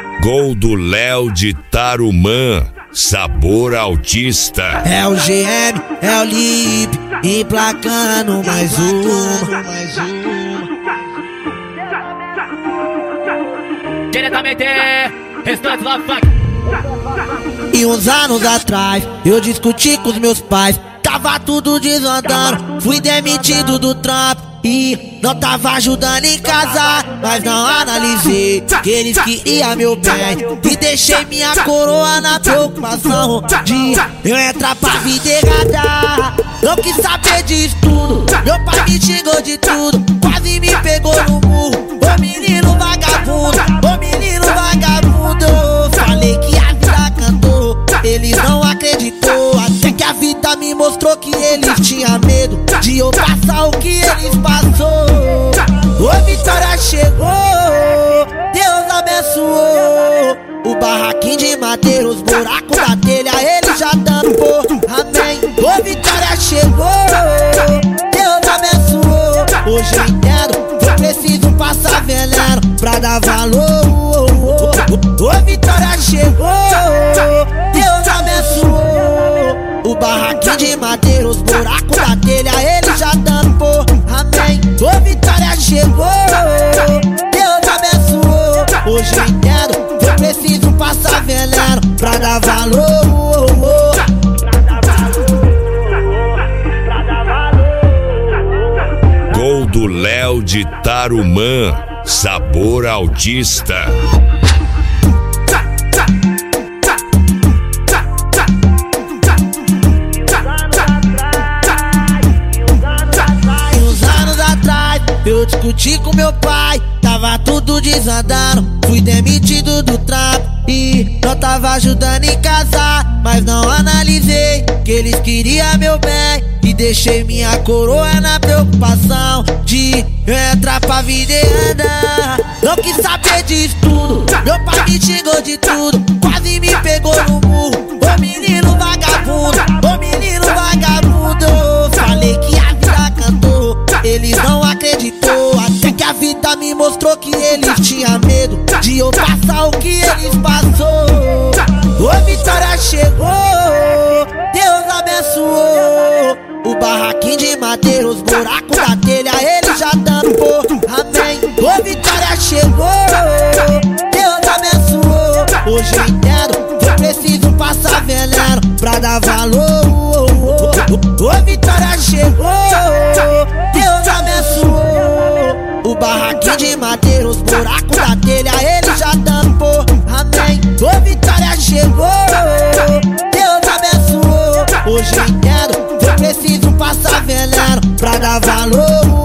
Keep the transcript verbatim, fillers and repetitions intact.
Gol do Léo de Tarumã, sabor autista. É o G M, é o Lip, emplacando mais uma. Diretamente, restante lá funk. E uns anos atrás, eu discuti com os meus pais. Tava tudo desandando, fui demitido do trampo e não tava ajudando em casa. Mas não analisei que eles queriam meu bem e deixei minha coroa na preocupação de eu entrar pra vida errada. Não quis saber disso tudo, meu pai me xingou de tudo, quase me pegou no murro. Ô menino vagabundo, ô menino vagabundo. Falei que a vida cantou, eles não acreditou. Até que a vida me mostrou que eles tinham medo de eu passar o que eles passou. Ô vitória chegou, Deus abençoou. O barraquinho de madeira, os buracos da telha, ele já tampou, amém. Ô vitória chegou, Deus abençoou. Hoje eu entendo, eu preciso passar veneno pra dar valor. Ô vitória chegou, Deus abençoou. O barraquinho de madeira, os buracos da telha, ele já tampou, amém. Ô vitória chegou, Deus abençoou. Hoje eu entendo, eu preciso passar veneno pra dar valor. Gol do Léo de Tarumã, sabor autista. Eu discuti com meu pai, tava tudo desandando, fui demitido do trampo e não tava ajudando em casa. Mas não analisei que eles queriam meu bem e deixei minha coroa na preocupação de eu entrar pra vida e andar. Não quis saber disso tudo, meu pai me xingou de tudo, quase me pegou no murro. Ô menino vagabundo, ô menino vagabundo. Falei que a vida cantou, eles não acreditou. Até que a vida me mostrou que eles tinham medo de eu passar o que eles passou. Ô vitória chegou, Deus abençoou. O barraquinho de madeira, os buracos da telha, ele já tampou, amém. Ô vitória chegou, Deus abençoou. Hoje eu entendo, eu preciso passar veneno pra dar valor. Ô vitória chegou, Deus abençoou. O barraquinho de madeira, os buracos da telha, ele já tampou, amém. Ô vitória chegou, Deus abençoou. Hoje eu entendo, eu preciso passar veneno pra dar valor.